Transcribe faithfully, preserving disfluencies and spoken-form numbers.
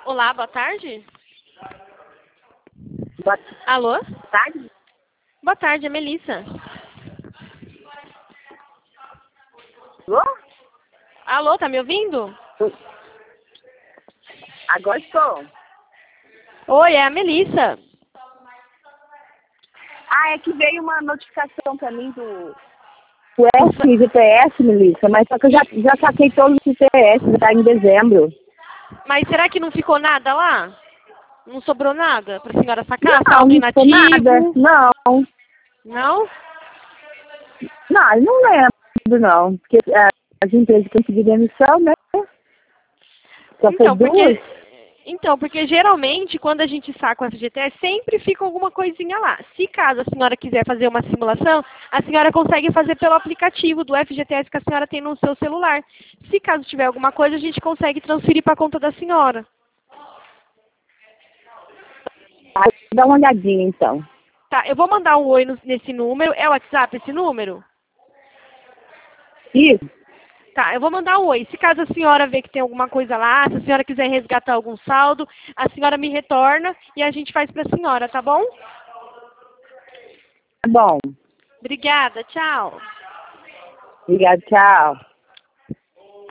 Olá, boa tarde. Boa Alô? tarde. Boa tarde, é Melissa. Alô? Alô, tá me ouvindo? Agora estou. Oi, é a Melissa. Ah, é que veio uma notificação para mim do, do S G P S, Melissa, mas só que eu já, já saquei todos os G P S, já tá em dezembro. Mas será que não ficou nada lá? Não sobrou nada pra senhora sacar? Não, Saldo não ficou nada. inativo? Não, Não? não, eu não lembro, não. Porque é, as empresas que conseguiram emissão, né? Só foi Então, duas. porque... Então, porque geralmente, quando a gente saca o F G T S, sempre fica alguma coisinha lá. Se caso a senhora quiser fazer uma simulação, a senhora consegue fazer pelo aplicativo do F G T S que a senhora tem no seu celular. Se caso tiver alguma coisa, a gente consegue transferir para a conta da senhora. Aí, dá uma olhadinha, então. Tá, eu vou mandar um oi no- nesse número. É o WhatsApp esse número? Isso. Tá, eu vou mandar um oi. Se caso a senhora ver que tem alguma coisa lá, se a senhora quiser resgatar algum saldo, a senhora me retorna e a gente faz para a senhora, tá bom? Tá bom. Obrigada, tchau. Obrigada, tchau.